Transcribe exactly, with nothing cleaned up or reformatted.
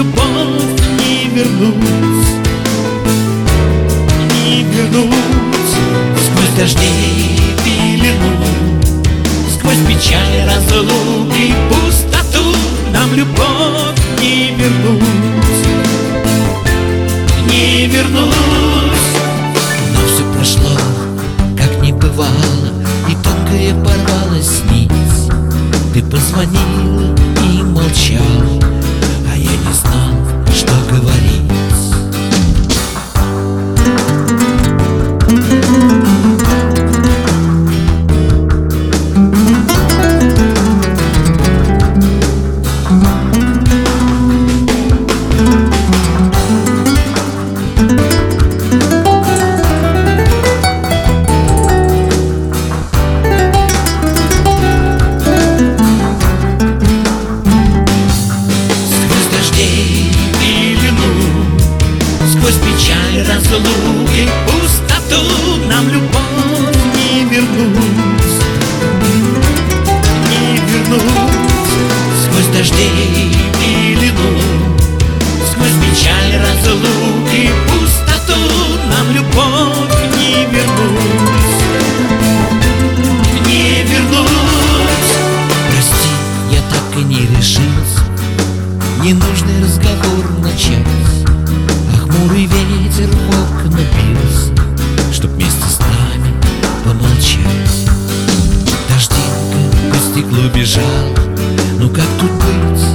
любовь не вернуть, не вернуть. Сквозь дождей пелену, сквозь печаль, разлуки, пустоту нам любовь не вернуть, не вернуть. Но все прошло, как не бывало, и тонкая порвалась нить. Ты позвонила и молчал, а я не знал, что говорить. Сквозь печаль, разлуки, пустоту нам любовь не вернуть, не вернуть. Сквозь дождей пелену, сквозь печаль, разлуки, пустоту нам любовь не вернуть, не вернуть. Прости, я так и не решился ненужный разговор начать. Хмурый ветер в окна бился, чтоб вместе с нами помолчать. Дождинка по стеклу бежала, ну как тут быть?